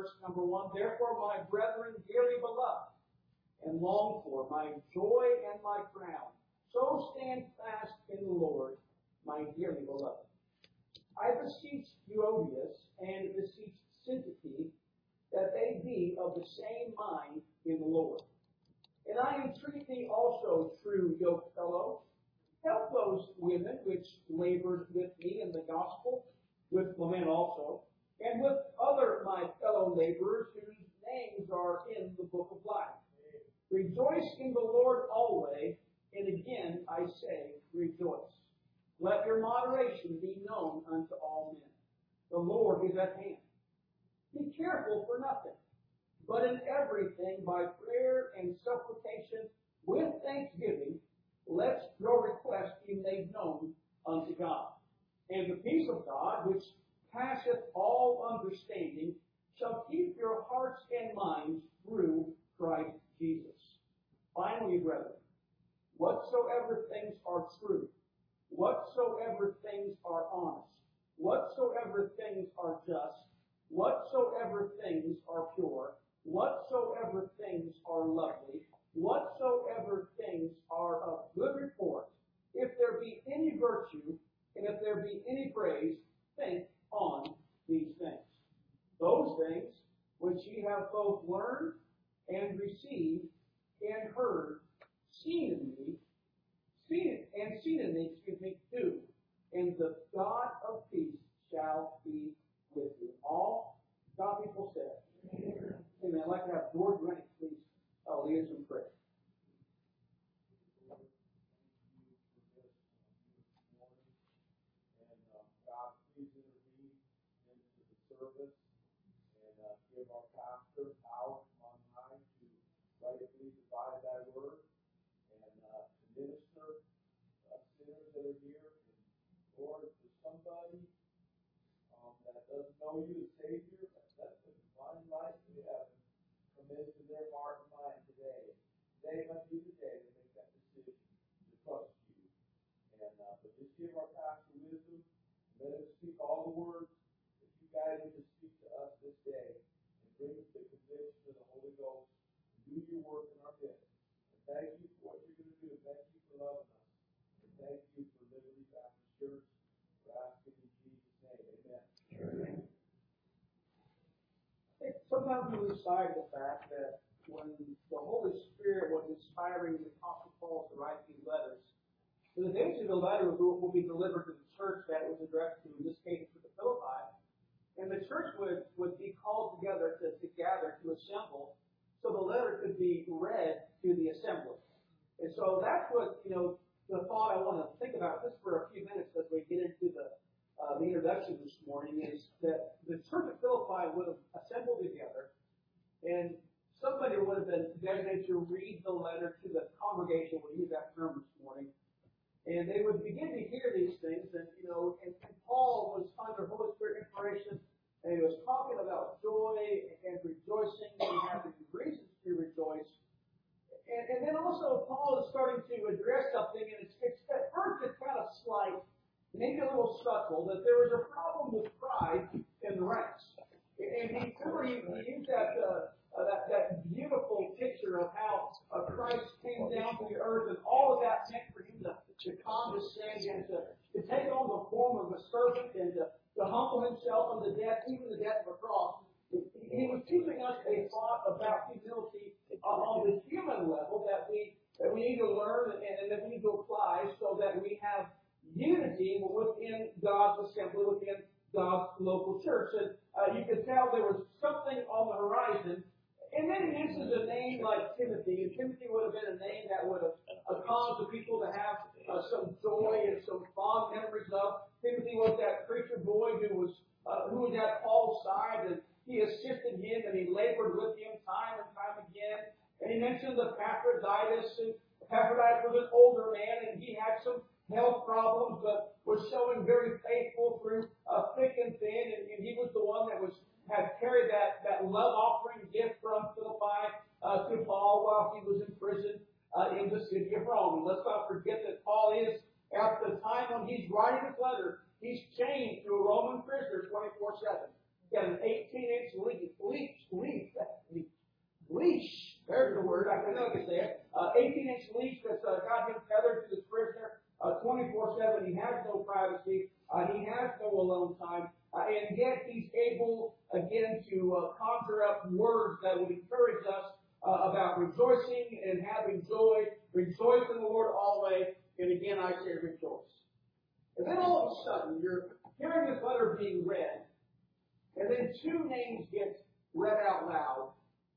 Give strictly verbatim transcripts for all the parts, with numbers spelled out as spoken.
verse number one. Therefore, my brethren, dearly beloved, and longed for, my joy and my crown, so stand fast in the Lord, my dearly beloved. I beseech Euodias and beseech Syntyche that they be of the same mind in the Lord. And I entreat thee also, true yokefellow, help those women which labored with me in the gospel, with Clement also, and with other my fellow laborers whose names are in the book of life. Rejoice in the Lord always, and again I say, rejoice. Let your moderation be known unto all men. The Lord is at hand. Be careful for nothing, but in everything by prayer and supplication with thanksgiving, let your request be made known unto God. And the peace of God, which passeth all understanding, shall keep your hearts and minds through Christ Jesus. Finally, brethren, whatsoever things are true, whatsoever things are honest, whatsoever things are just, whatsoever things are pure, whatsoever things are lovely, whatsoever things are of good report, if there be any virtue, and if there be any praise, think on these things. Those things which ye have both learned and received and heard, seen in me, seen it, and seen in me, excuse me, do, and the God of peace shall be with you. All God people said. Amen. Amen. I'd like to have George Rennie, please, uh, lead us in prayer. Service and uh, give our pastor power on high to rightfully divide thy word and uh, to minister uh, sinners that are here. And Lord, for somebody um, that doesn't know you as Savior, that's the divine life we have come into their heart and mind today. Today must be the day to make that decision to trust you. And uh, but just give our pastor wisdom, let him speak all the words. Guide him to speak to us this day and bring us the conviction of the Holy Ghost and do your work in our midst. And thank you for what you're going to do. Thank you for loving us. And thank you for Liberty Baptist Church. We're asking in Jesus' name. Amen. Amen. I think sometimes we lose sight of the fact that when the Holy Spirit was inspiring the Apostle Paul to write these letters, that eventually the letter will, will be delivered to the church that it was addressed to, in this case to the Philippi. And the church would, would be called together to, to gather, to assemble, so the letter could be read to the assembly. And so that's what, you know, the thought I want to think about just for a few minutes as we get into the, uh, the introduction this morning is that the church of Philippi would have assembled together, and somebody would have been designated to read the letter to the congregation. We'll use that term this morning. And they would begin to hear these things, and you know, and, and Paul was under Holy Spirit inspiration, and he was talking about joy and rejoicing, and having reasons to rejoice. And, and then also Paul is starting to address something, and it's, it's at first it's kind of slight, maybe a little subtle, that there was a problem with pride in the ranks. And he remember he, he used that, uh, uh, that that beautiful picture of how uh, Christ came down to the earth, and all of that meant for him to to condescend and to, to take on the form of a servant and to, to humble himself unto death, even the death of a cross. He was teaching us a thought about humility uh, on the human level that we that we need to learn and, and that we need to apply so that we have unity within God's assembly, within God's local church. And uh, you could tell there was something on the horizon. And then he mentions a name like Timothy, and Timothy would have been a name that would have uh, caused the people to have uh, some joy and some fond memories of. Timothy was that preacher boy who was uh, who was at Paul's side, and he assisted him, and he labored with him time and time again. And he mentioned the Epaphroditus, and Epaphroditus was an older man, and he had some health problems, but was showing very faithful through uh, thick and thin, and, and he was the one that was had carried that, that love offering gift from Philippi uh, to Paul while he was in prison uh, in the city of Rome. And let's not forget that Paul is, at the time when he's writing this letter, he's chained to a Roman prisoner twenty-four seven. He's got an eighteen inch leash yet he's able, again, to uh, conjure up words that would encourage us uh, about rejoicing and having joy. Rejoice in the Lord always, and again I say rejoice. And then all of a sudden, you're hearing this letter being read, and then two names get read out loud,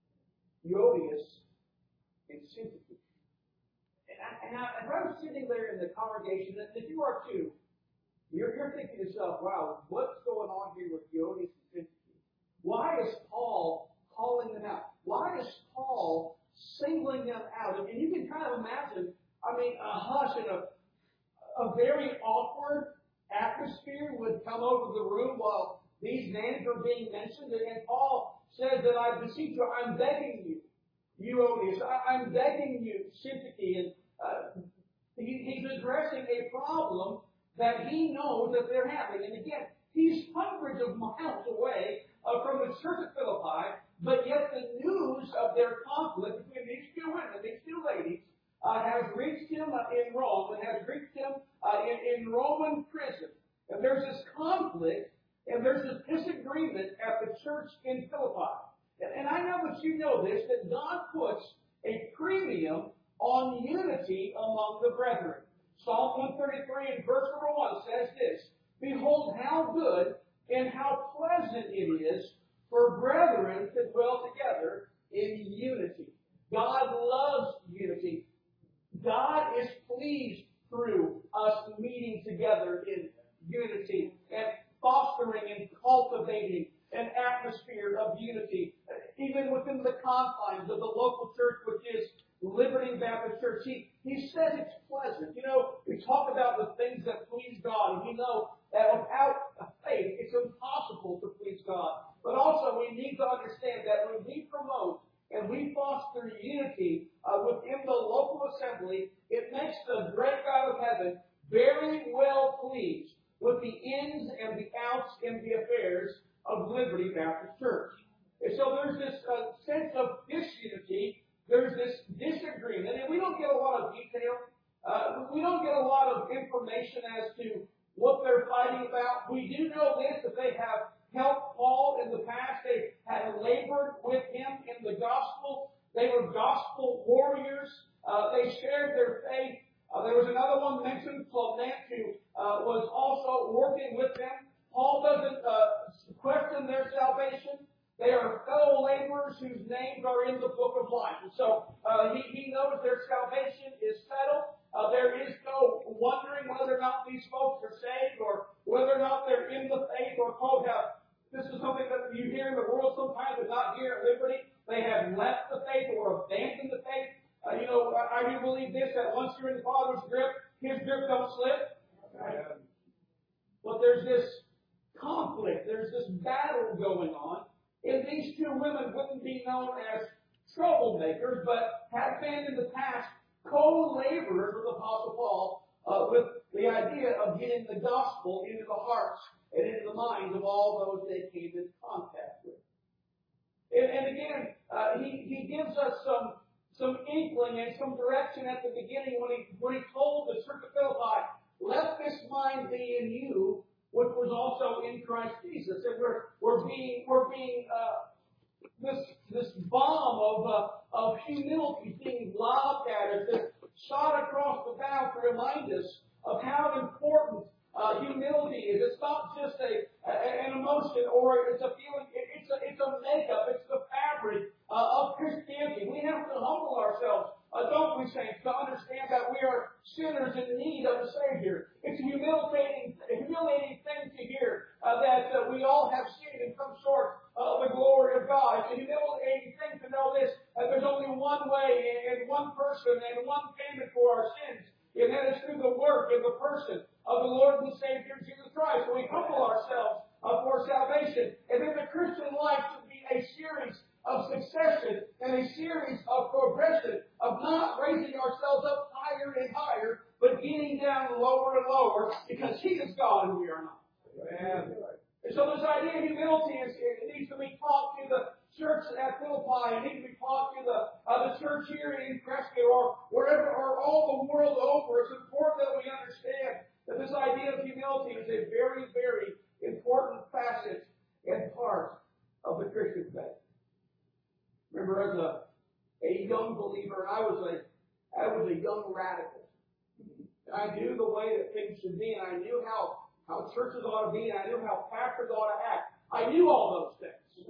Euodias and Syntyche. And I, and I, as I was sitting there in the congregation, and if you are too, you're, you're thinking to yourself, wow, what's going on here with Euodias and Syntyche? Why is Paul calling them out? Why is Paul singling them out? And, and you can kind of imagine, I mean, a hush and a, a very awkward atmosphere would come over the room while these names are being mentioned. And Paul says that I beseech you, I'm begging you, Euodias, I, I'm begging you, Syntyche. And uh, he, he's addressing a problem that he knows that they're having. And again, he's hundreds of miles away uh, from the church at Philippi, but yet the news of their conflict between these two women, these two ladies, uh, has reached him uh, in Rome and has reached him uh, in, in Roman prison. And there's this conflict and there's this disagreement at the church in Philippi. And, and I know that you know this, that God puts a premium on unity among the brethren. Psalm one thirty-three and verse number one says this, behold how good and how pleasant it is for brethren to dwell together in unity. God loves unity. God is pleased through us meeting together in unity and fostering and cultivating an atmosphere of unity. Even within the confines of the local church, which is Liberty Baptist Church, he, he says it's pleasant. You know, we talk about the things that please God, and we know that without faith, it's impossible to please God. But also, we need to understand that when we promote and we foster unity uh, within the local assembly, it makes the great God of heaven very well pleased with the ins and the outs and the affairs of Liberty Baptist Church. And so there's this uh, sense of disunity. There's this disagreement, and we don't get a lot of detail. Uh, we don't get a lot of information as to what they're fighting about. We do know this, that they have helped Paul in the past. They had labored with him in the gospel. They were gospel warriors. Uh, they shared their faith. Uh, there was another one mentioned, Clement, who uh, was also working with them. Paul doesn't uh, question their salvation. They are fellow laborers whose names are in the book of life. And so uh, he, he knows their salvation is settled. Uh, there is no wondering whether or not these folks are saved or whether or not they're in the faith or quote, have, this is something that you hear in the world sometimes, but not here at Liberty. They have left the faith or abandoned the faith. Uh, you know, I, I do believe this, that once you're in the Father's grip, His grip don't slip. Right? But there's this conflict. There's this battle going on. And these two women wouldn't be known as troublemakers, but have been in the past co-laborers with Apostle Paul uh, with the idea of getting the gospel into the hearts and into the minds of all those they came in contact with. And, and again, uh, he, he gives us some some inkling and some direction at the beginning when he when he told the church of Philippi, let this mind be in you, which was also in Christ Jesus. And we're we're being we're being uh, this this bomb of uh, of humility being lobbed at us, this shot across the bow to remind us of how important uh, humility is. It's not just a, a an emotion or it's a feeling. It, it's a it's a makeup. It's the fabric uh, of Christianity. We have to humble ourselves. Uh, don't we, saints, to understand that we are sinners in need of a Savior. It's a humiliating, humiliating thing to hear uh, that uh, we all have sinned and come short of the glory of God. It's a humiliating thing to know this, that there's only one way and one person and one payment for our sins, and that is through the work and the person of the Lord and Savior Jesus Christ. So we humble ourselves uh, for salvation. And then the Christian life should be a series of succession and a series of progression of not raising ourselves up higher and higher, but getting down lower and lower because He is God and we are not. Amen. And so this idea of humility is, it needs to be taught to the church at Philippi. It needs to be taught to the uh, the church here in Cresco or wherever or all the world over. It's important that we understand that this idea of humility is a very, very important facet Christian faith. Remember, as a, a young believer, I was a I was a young radical. I knew the way that things should be, and I knew how, how churches ought to be, and I knew how pastors ought to act. I knew all those things.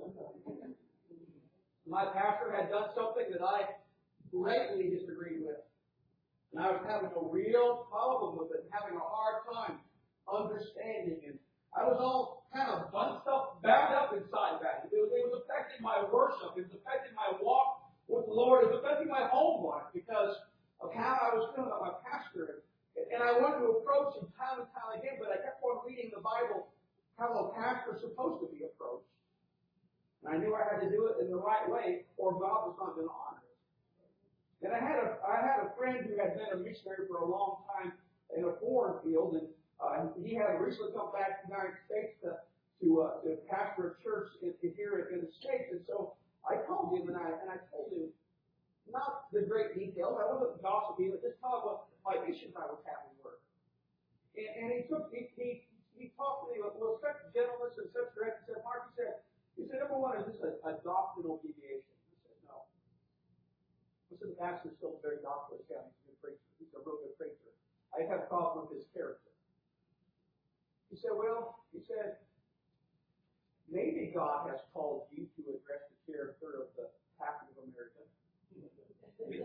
My pastor had done something that I greatly disagreed with. And I was having a real problem with it, having a hard time understanding it. I was all kind of bunched up, bound up inside that. It was, it was affecting my worship. It was affecting my walk with the Lord. It was affecting my home life because of how I was feeling about my pastor. And I wanted to approach him time and time again, but I kept on reading the Bible how a pastor is supposed to be approached. And I knew I had to do it in the right way, or God was not going to honor it. And I had a I had a friend who had been a missionary for a long time in a foreign field, and uh, he had recently come back to the United States to to, uh, to pastor a church in, in here in the States. And so I called him and I and I told him not the great details. I wasn't gossiping, but just talking about my issues I was having with work. And, and he took he, he he talked to me with, with such gentleness and such direct. He said, Mark, he said, he said, number one, is this a, a doctrinal deviation? I said, no. I said, the pastor's still very doctrinal. Yeah, he's a good preacher. He's a real good preacher. I have a problem with his character. He said, well, he said, maybe God has called you to address the character of the pastor of America. He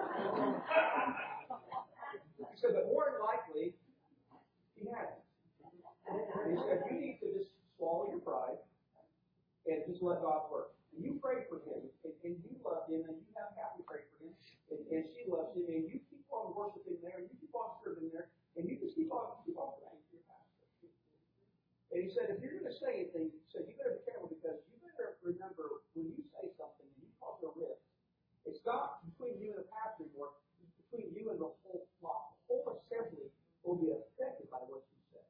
said, but more than likely, he hasn't. And he said, you need to just swallow your pride and just let God work. And you pray for him, and, and you love him, and you have Kathy pray for him, and, and she loves him, and you keep on worshiping there, and you keep on serving there, and you just keep on keep on praying for your pastor. And he said, if you're going to say anything, he said, you better be careful because you better remember when you say something and you cause a rift, it's not between you and the pastor anymore, it's between you and the whole flock. The whole assembly will be affected by what you say.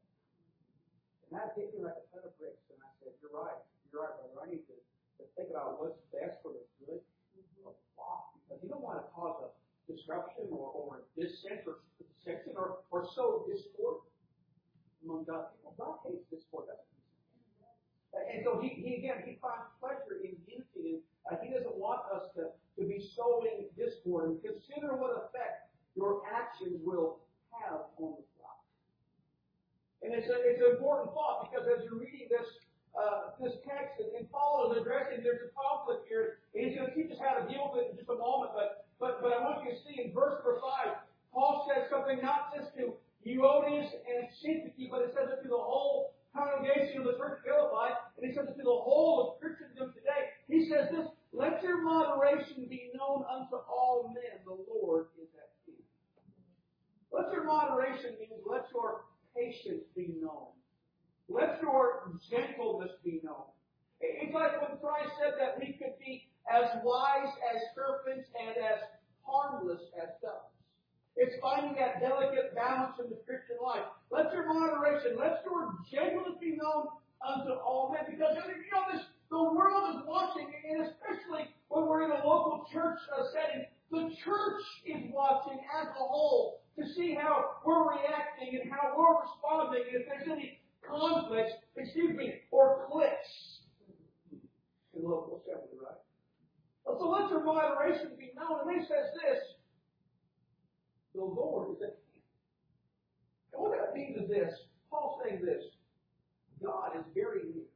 And that hit me like a ton of bricks. And I said, you're right. You're right, brother. I need to, to think about what's best for the good of the flock. Because you don't want to cause a disruption or, or dissent or dissension or, or sow discord among God's people. God hates discord. That's and so he, he again, he finds pleasure in unity. And uh, he doesn't want us to, to be sowing discord. And consider what effect your actions will have on the flock. And it's, a, it's an important thought because as you're reading this uh, this text and, and Paul is addressing, there's a conflict here. And he's going to teach us how to deal with it in just a moment. But but but I want you to see in verse number five, Paul says something not just to Euodias and Syntyche, but it says it to the whole congregation of the church of Philippi, and he says it to the whole of Christendom today. He says this, let your moderation be known unto all men, the Lord is at hand. Let your moderation means let your patience be known. Let your gentleness be known. It's like when Christ said that we could be as wise as serpents and as harmless as doves. It's finding that delicate balance in the Christian life. Let your moderation, let your gentleness be known unto all men. Because you know this, the world is watching, and especially when we're in a local church uh, setting, the church is watching as a whole to see how we're reacting and how we're responding, and if there's any conflicts, excuse me, or cliques in local assembly, right? So let your moderation be known. And he says this, the Lord is at hand. And what that means is this. Paul's saying this. God is very near.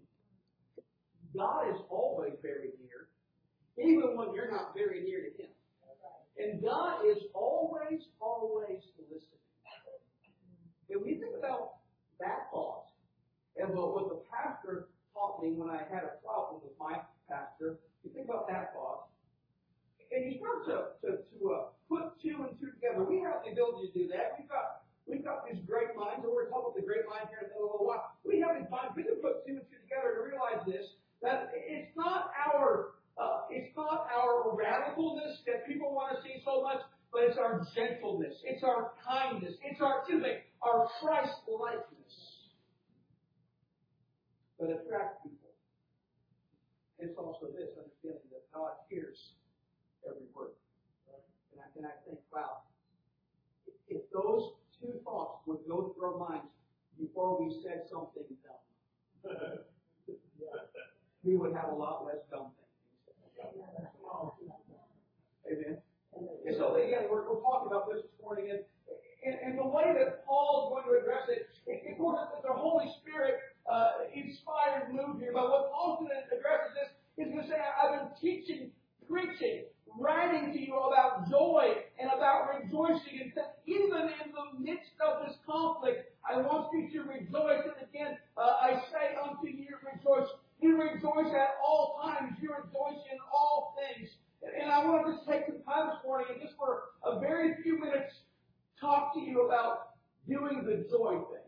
God is always very near, even when you're not very near to Him. And God is always, always listening. And when you think about that thought, and what the pastor taught me when I had a problem with my pastor, you think about that thought, and you start to, to, to uh, put two and two together. We have the ability to do that. We've got we've got these great minds, and we're talking about the great minds here in a little while. We have these minds. We can put two and two together to realize this, that it's not our uh, it's not our radicalness that people want to see so much, but it's our gentleness, it's our kindness, it's our excuse me, our Christ-likeness that attracts people. It's also this understanding that God hears every word. And I, and I think, wow, if those two thoughts would go through our minds before we said something dumb. we would have a lot less dumb things. Amen. And so again, we're, we're talking about this this morning, and, and, and the way that Paul is going to address it, it, of course, it's the Holy Spirit uh, inspired move here. But what Paul's going to address is this: he's going to say, "I've been teaching, preaching, writing to you about joy and about rejoicing, and that even in the midst of this conflict, I want you to rejoice." And again, uh, I say unto you, rejoice. You rejoice at all times. You rejoice in all things. And I want to just take some time this morning and just for a very few minutes talk to you about doing the joy thing.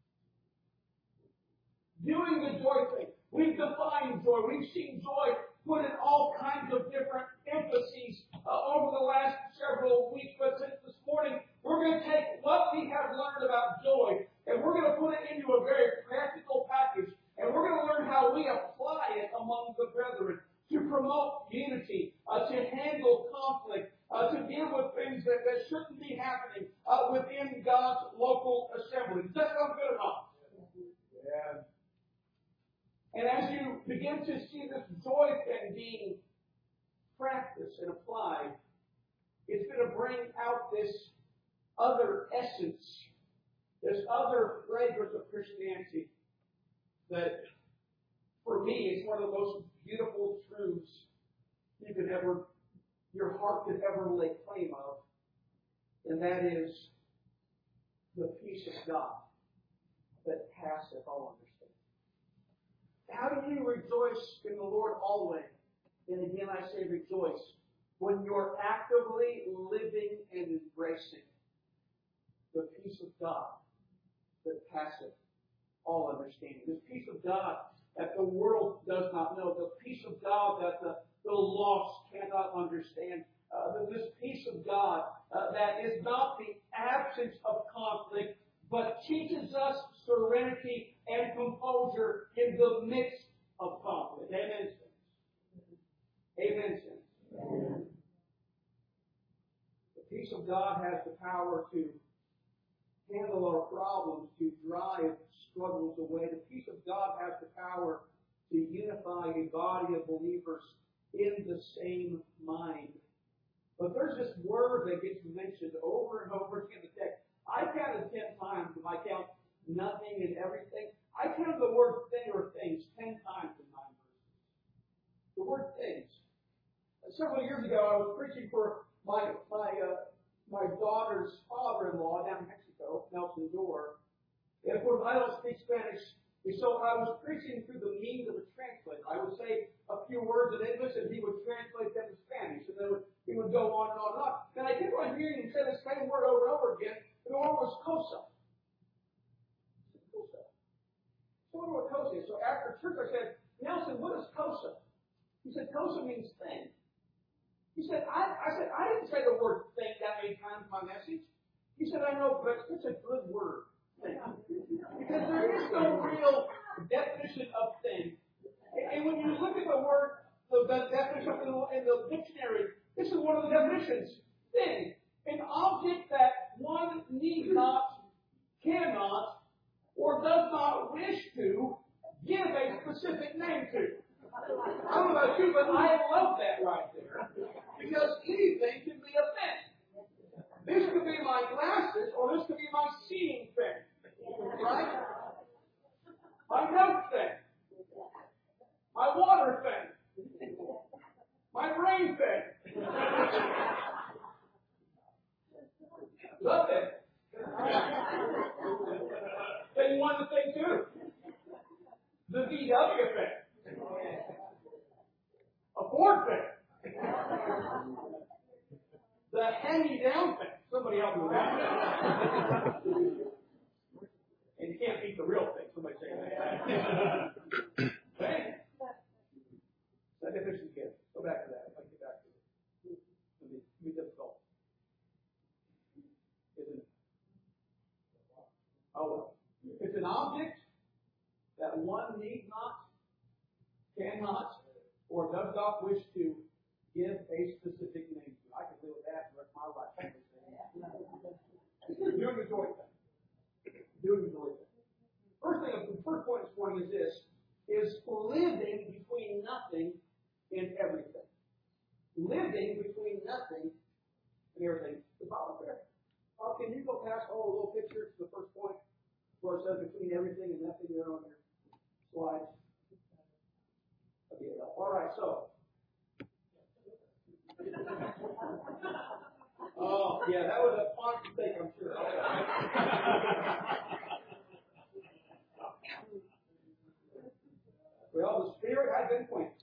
Doing the joy thing. We've defined joy. We've seen joy put in all kinds of different emphases uh, over the last several weeks. But since this morning, we're going to take what we have learned about joy and we're going to put it into a very practical package. And we're going to learn how we apply it among the brethren to promote unity, uh, to handle conflict, uh, to deal with things that, that shouldn't be happening uh, within God's local assembly. Does that sound good or not? Yeah. And as you begin to see this joy thing being practiced and applied, it's going to bring out this other essence, this other fragrance of Christianity that, for me, is one of the most beautiful truths you could ever, your heart could ever lay claim of, and that is the peace of God that passeth all understanding. How do you rejoice in the Lord always? And again, I say rejoice when you're actively living and embracing the peace of God that passeth all understanding. This peace of God that the world does not know. The peace of God that the, the lost cannot understand. Uh, this peace of God uh, that is not the absence of conflict, but teaches us serenity and composure in the midst of conflict. Amen. Amen. Amen. The peace of God has the power to handle our problems, to drive struggles away. The peace of God has the power to unify a body of believers in the same mind. But there's this word that gets mentioned over and over again in the text. I counted ten times, if I count nothing and everything. I counted the word thing or things ten times in nine verses. The word things. Several years ago, I was preaching for my my uh, my daughter's father-in-law down in Mexico, Nelson Dorr. And of course, I don't speak Spanish, and so I was preaching through the means of a translator. I would say a few words in English, and he would translate them to Spanish, and then he would go on and on and on. And I kept on hearing him say the same word over and over again, and the word was cosa. Cosa. So I wonder what cosa is. So after church, I said, Nelson, what is cosa? He said, cosa means thing. He said, I, I said, I didn't say the word thing that many times in my message. He said, I know, but it's a good word. Thing. Because there is no real definition of thing. And, and when you look at the word, the, the definition in the, in the dictionary, this is one of the definitions. Thing. An object that one need not, cannot, or does not wish to give a specific name to. I don't know about you, but I love that right there. Because anything can be a thing. This could be my glasses, or this could be my seeing thing. Right? My note thing. My water thing. My brain thing. Love it. Then you want the thing too. The V W thing. A Ford thing. The hand-me-down thing. Somebody help me with that. And you can't beat the real thing. Somebody say that. Right? That definition's good. Go back to that. If I can get back to it. It'll be, it'll be difficult. Isn't it? Oh well. It's an object that one need not, cannot, or does not wish to give a specific name to. I can live with that for the rest of my life. Doing the joy thing. Doing the joy thing. First thing, the first point this morning is this, is living between nothing and everything. Living between nothing and everything. The Bible there. Oh, can you go past all the little pictures to the first point where it says between everything and nothing there on your slides? Okay, all right, so. Oh, yeah, that was a font mistake, I'm sure. Okay. Well, the Spirit has been quenched.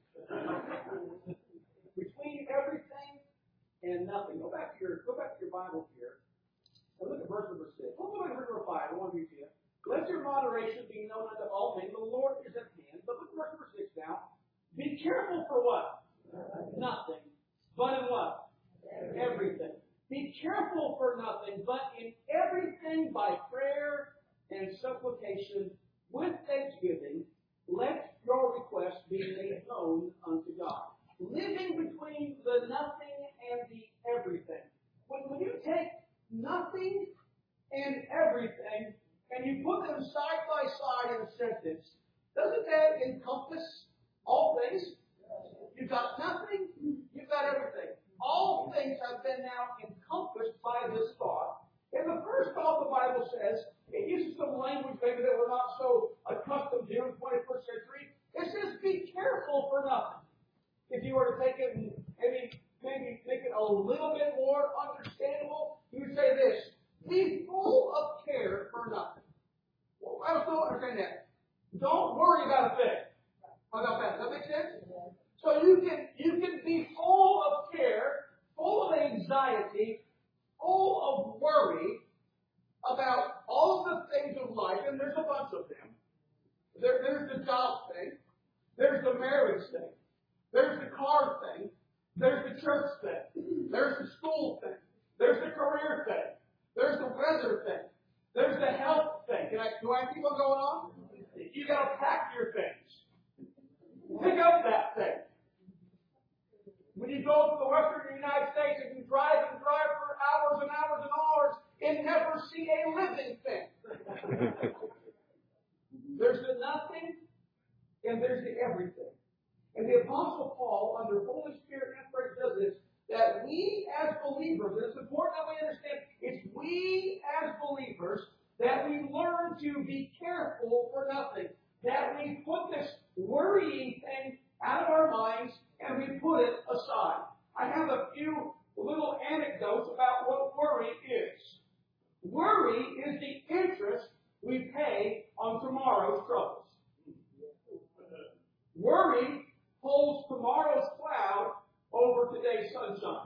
Between everything and nothing. Go back to your go back to your Bible here. And look at verse number six. Let's go back to verse number five. I want to read to you. Let your moderation be known unto all men. The Lord is at hand. But look at verse number six now. Be careful for what? Nothing. But in what? Everything. Be careful for nothing, but in everything by prayer and supplication with thanksgiving, let your requests be made known unto God. Living between the nothing and the everything. When, when you take nothing and everything and you put them side by side in a sentence, doesn't that encompass all things? You've got nothing, you've got everything. All things have been now encompassed by this thought. And the first thought the Bible says, it uses some language maybe that we're not so accustomed to in the twenty-first century. It says, be careful for nothing. If you were to take it and maybe, maybe make it a little bit more understandable, you would say this, be full of care for nothing. Well, I don't understand that. Don't worry about a thing. How about that? Does that make sense? So you can you can be full of care, full of anxiety, full of worry about all of the things of life, and there's a bunch of them. There, there's the job thing, there's the marriage thing, there's the car thing, there's the church thing, there's the school thing, there's the career thing, there's the weather thing, there's the health thing. Can I, do I keep on going on? You got to pack your things. Pick up that thing. When you go to the western United States and you drive and drive for hours and hours and hours and never see a living thing. There's the nothing and there's the everything. And the Apostle Paul, under Holy Spirit inspiration, does this, that we as believers, and it's important that we understand, it's we as believers that we learn to be careful for nothing. That we put this worrying thing out of our minds and we put it aside. I have a few little anecdotes about what worry is. Worry is the interest we pay on tomorrow's troubles. Worry holds tomorrow's cloud over today's sunshine.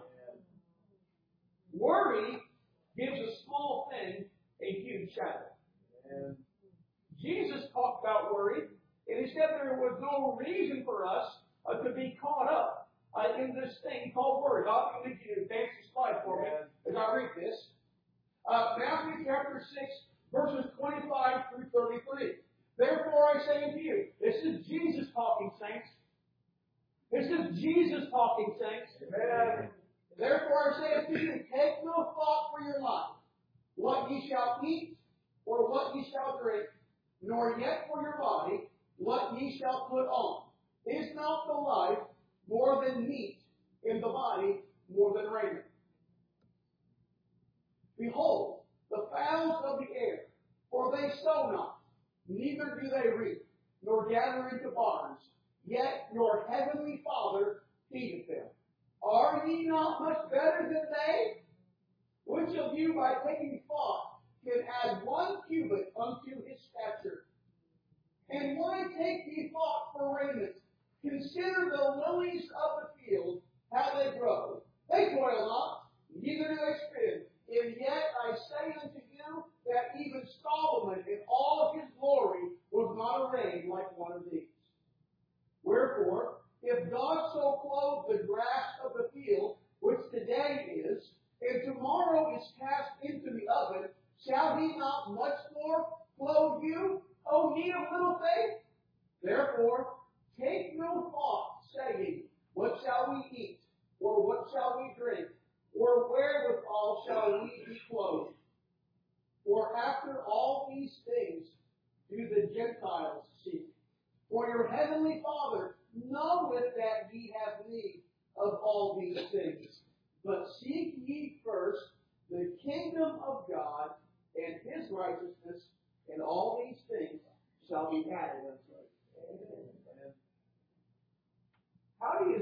Worry gives a small thing a huge shadow. Jesus talked about worry, and he said there was no reason for us uh, to be caught up uh, in this thing called worry. I'll need you to advance the slide for me as I read this. Uh, Matthew chapter six, verses twenty-five through thirty-three. Therefore I say unto you, this is Jesus talking, saints. This is Jesus talking, saints. Amen. Therefore I say unto you, take no thought for your life, what ye shall eat, or what ye shall drink, nor yet for your body, what ye shall put on. Is not the life more than meat, and the body more than raiment? Behold, the fowls of the air, for they sow not, neither do they reap, nor gather into barns, yet your heavenly Father feedeth them. Are ye not much better than they? Which of you, by taking thought, can add one cubit unto his stature? And why take ye thought for raiment? Consider the lilies of the field, how they grow. They toil not, neither do they spin. And yet I say unto you that even Solomon in all of his glory was not arrayed like one of these. Wherefore, if God so clothe the grass of the field, which today is, and tomorrow is cast into the oven, shall he not much more clothe you, O ye of little faith? Therefore, take no thought, saying, what shall we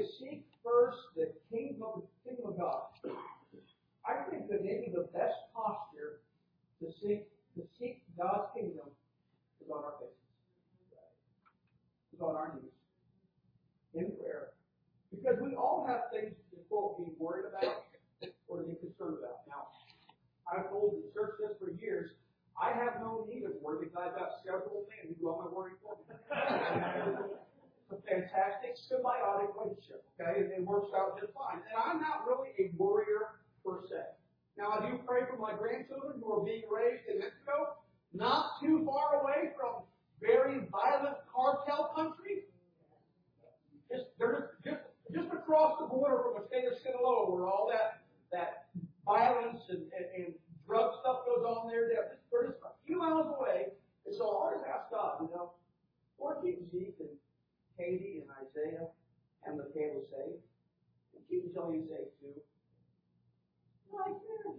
to seek first the kingdom of the kingdom of God. I think that maybe the best posture to seek to seek God's kingdom is on our faces. Is on our knees. In prayer. Because we all have things to quote be worried about or to be concerned about. Now, I've told the church this for years. I have no need of worry because I've got several men who do all my worrying for me. It's a fantastic symbiotic relationship, okay? And it works out just fine. And I'm not really a worrier per se. Now, I do pray for my grandchildren who are being raised in Mexico, not too far away from very violent cartel country. Just, they're just, just across the border from the state of Sinaloa, where all that, that violence and, and, and drug stuff goes on there. They're just, they're just a few miles away. And so I always ask God, you know, Lord, keep Zeke and Katie and Isaiah and the family safe. And keep Jillian safe too. Like this.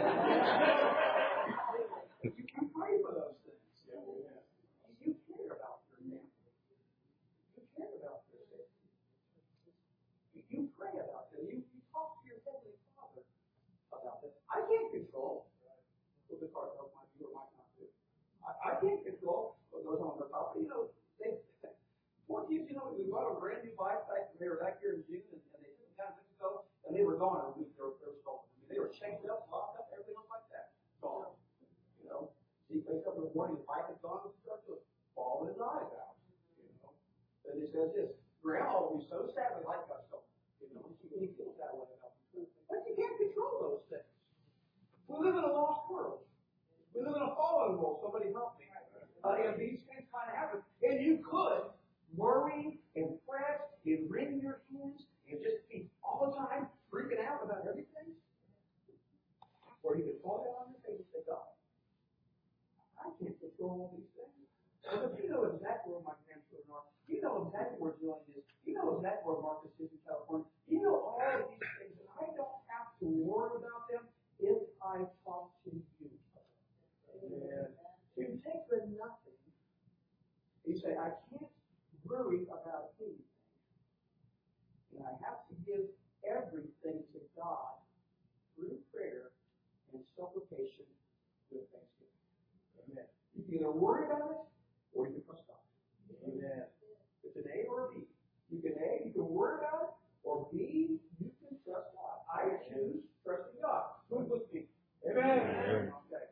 You can pray for those things. You care about your family. You care about their safety. You pray about them. You, you talk to your Heavenly Father about them. I can't control what the cartel might do or might not do. I, I can't control what goes on with their property. You know, they, poor kids, you know, we bought a brand new bike back, they were back here in June, and, and they took them down to Mexico, and they were gone in a week. They were, they were stolen. I mean, they were chained up, locked up, everything else like that. Gone. You know, he wakes up in the morning, the bike is gone, and starts to fall his eyes out. You know, and he says this, Grandma will be so sad when life got stolen. You know, he feels that way about it. But you can't control those things. We live in a lost world. We live in a fallen world. Somebody help me. Uh, and these things kind of happen. And you could worry and fret and wring your hands and just be all the time freaking out about everything. Or you could fall down on your face and say, God, I can't control all these things. But you know exactly where my grandchildren are. You know exactly where Julian is. You know exactly where Marcus is in California. You know all of these things. And I don't have to worry about them if I talk to you. Amen. You take the nothing. You say, I can't worry about anything. And I have to give everything to God through prayer and supplication with thanksgiving. Amen. You can either worry about it or you can trust God. Amen. It's an A or a B. You can A, you can worry about it, or B, you can trust God. I choose trusting God. Who's with me? Amen. Amen. Okay.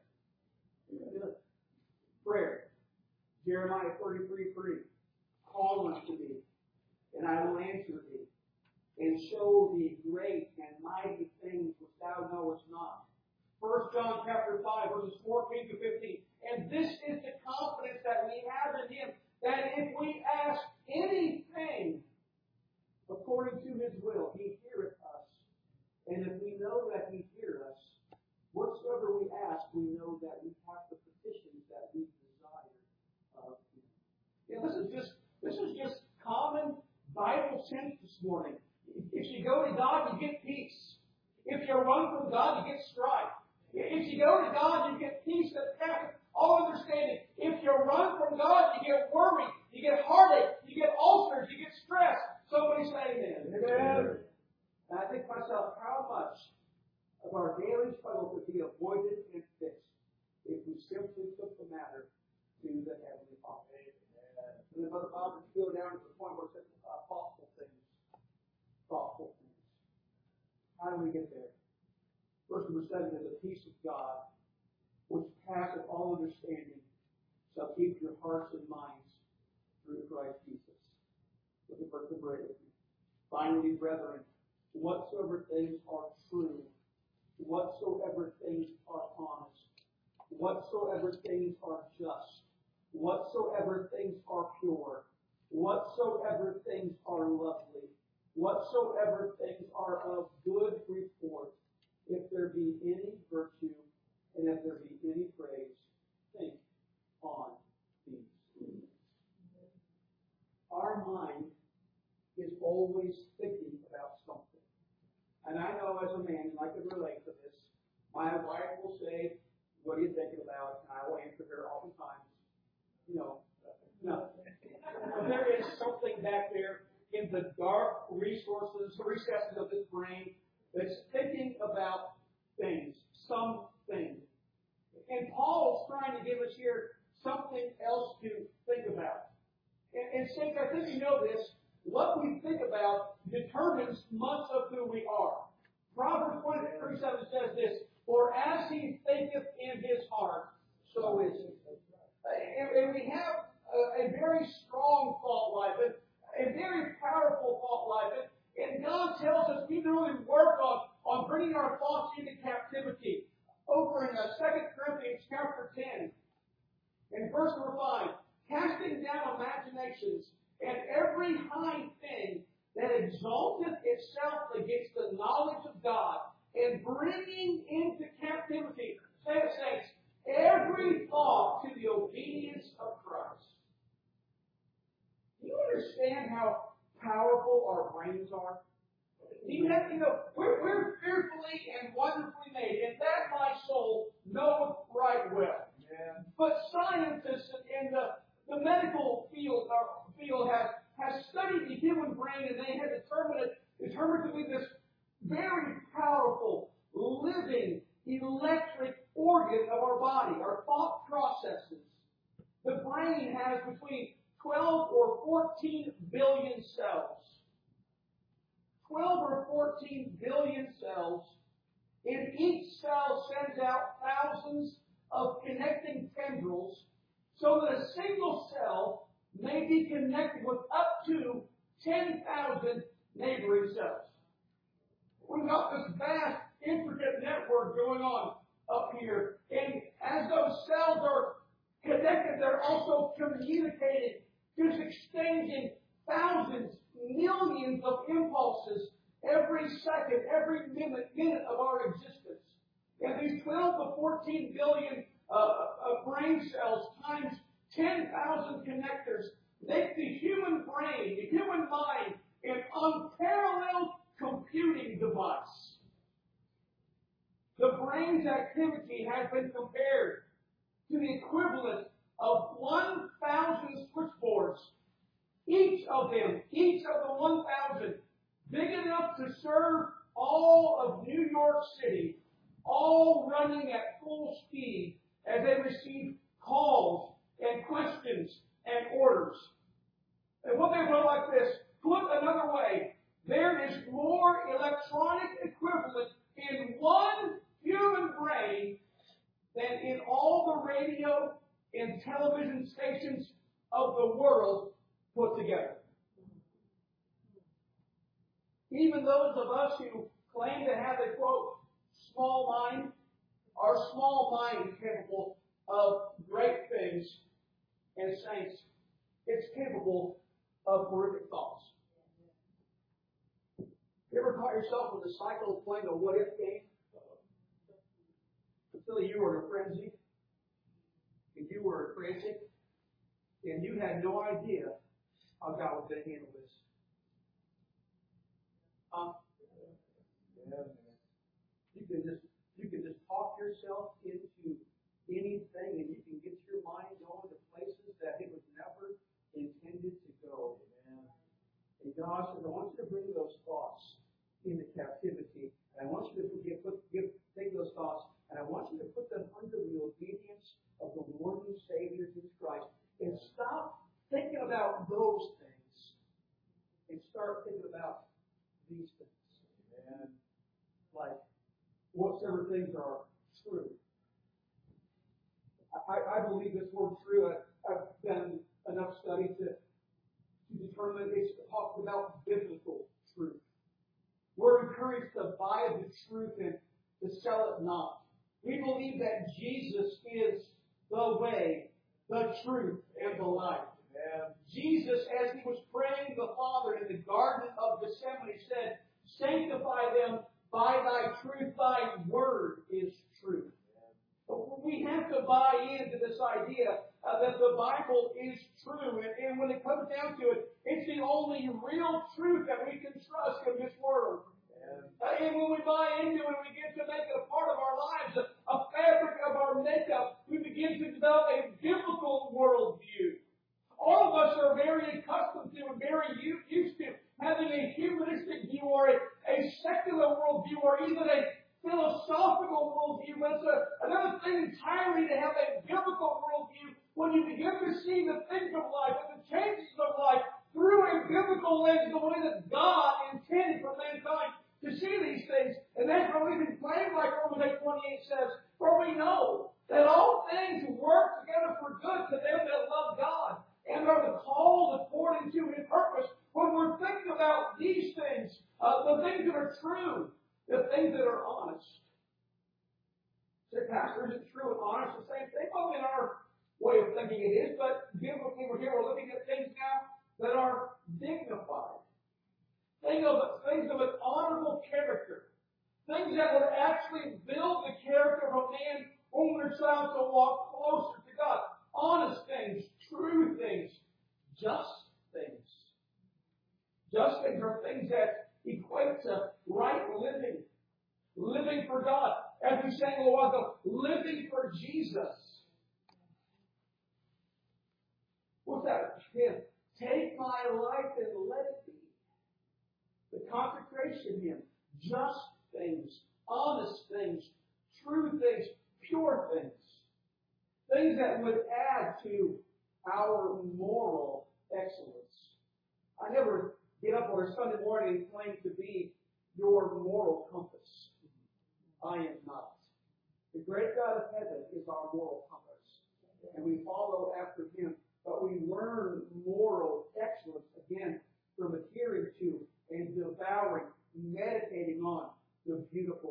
Prayer. Jeremiah thirty-three three. Call unto me, and I will answer thee, and show thee great and mighty things which thou knowest not. First John chapter five, verses fourteen to fifteen. And this is the confidence that we have in Him, that if we ask anything according to His will, He heareth us. And if we know that He heareth us, whatsoever we ask, we know that we have the petitions that we desire of Him. Yeah, this is just this is just common Bible sense this morning. If you go to God, you get peace. If you run from God, you get strife. If you go to God, you get peace that passes all understanding. If you run from God, you get worry, you get heartache, you get ulcers, you get stress. Somebody say amen. Amen. And I think to myself, how much of our daily struggle could be avoided and fixed if we simply took the matter to the Heavenly Father. Amen. And then Brother Bob would go down to the point where it says uh, thoughtful things. Thoughtful things. How do we get there? Verse number seven is the peace of God, which passeth all understanding, shall keep your hearts and minds through Christ Jesus. Look at verse number eight with me. Finally, brethren, whatsoever things are true, whatsoever things are honest, whatsoever things are just, whatsoever things are pure, whatsoever things are lovely, whatsoever things are of good report, if there be any virtue, and if there be any praise, think on these things. Our mind is always thinking about something. And I know as a man, and I can relate to this, my wife will say, what are you thinking about? And I will answer her oftentimes, you know, no. There is something back there in the dark resources, recesses of his brain that's thinking about things, some things. And Paul's trying to give us here something else to think about. And, and since I think you know this, what we think about determines much of who we are. Proverbs twenty-three seven says this, for as he thinketh in his heart, so is he. And, and we have a, a very strong thought life, a, a very powerful thought life. And, and God tells us we need to really work on, on bringing our thoughts into captivity. Over in uh, Second Corinthians chapter ten, in verse number five, casting down imaginations and every high thing that exalteth itself against the knowledge of God, and bringing into captivity, say it, saints, every thought to the obedience of Christ. Do you understand how powerful our brains are? Do you have, you know, we're, we're fearfully and wonderfully made, and that my soul knoweth right well. Yeah. But scientists in the, the medical field, uh, field have, have studied the human brain, and they have determined it, determined to be this very powerful, living, electric organ of our body, our thought processes. The brain has between twelve or fourteen billion cells. twelve or fourteen billion cells, and each cell sends out thousands of connecting tendrils so that a single cell may be connected with up to ten thousand neighboring cells. We've got this vast, intricate network going on up here, and as those cells are connected, they're also communicating, just exchanging thousands, millions of impulses every second, every minute, minute of our existence. And these twelve to fourteen billion uh, uh, brain cells times ten thousand connectors make the human brain, the human mind, an unparalleled computing device. The brain's activity has been compared to the equivalent of one thousand switchboards. Each of them, each of the one thousand, big enough to serve all of New York City, all running at full speed as they receive calls and questions and orders. And what they put like this, put another way, there is more electronic equivalent in one human brain than in all the radio and television stations of the world put together. Even those of us who claim to have a, quote, small mind, our small mind is capable of great things, and saints, it's capable of horrific thoughts. You ever caught yourself with a cycle of playing a what-if game? Until you were in a frenzy, and you were frantic, and you had no idea how God was going to handle this. Um, you can just you can just talk yourself into anything, and you can get your mind going to places that it was never intended to go. Amen. And God says, I want you to bring those thoughts into captivity, and I want you to give, put, give, take those thoughts, and I want you to put them under the obedience of the Lord and Savior Jesus Christ, and stop thinking about those things, and start thinking about these things. Amen. Like, whatsoever things are true. I, I believe this word true. I, I've done enough study to, to determine it's talking about biblical truth. We're encouraged to buy the truth and to sell it not. We believe that Jesus is the way, the truth, and the life. Amen. Jesus, as he was praying to the Father in the Garden of Gethsemane, said, sanctify them by thy truth. Thy word is truth. But we have to buy into this idea uh, that the Bible is true. And, and when it comes down to it, it's the only real truth that we can trust in this world. Uh, and when we buy into it, we begin to make it a part of our lives, a, a fabric of our makeup. We begin to develop a biblical worldview. All of us are very accustomed to and very used to having or a, a secular worldview or even a philosophical worldview. But it's a, another thing entirely to have a biblical worldview when you begin to see the things of life and the changes of life through a biblical lens, the way that God intended for mankind to see these things. And that's why we can claim, like Romans eight twenty-eight says, for we know that all things work together for good to them that love God and are the called according to His purpose. When we're thinking about these things, uh, the things that are true, the things that are honest. Say, Pastor, is it true and honest the same thing? Well, in our way of thinking it is, but biblically we're here, we're looking at things now that are dignified. Think of things of an honorable character. Things that would actually build the character of a man whom we're trying to walk closer to God. Honest things, true things, just things. Just things are things that equate to right living. Living for God. As we sang a little while ago, living for Jesus. What's that? Take my life and let it be. The consecration hymn. Just things. Honest things. True things. Pure things. Things that would add to our moral excellence. I never get up on a Sunday morning and claim to be your moral compass. I am not. The great God of heaven is our moral compass. And we follow after Him. But we learn moral excellence, again, from adhering to and devouring, meditating on the beautiful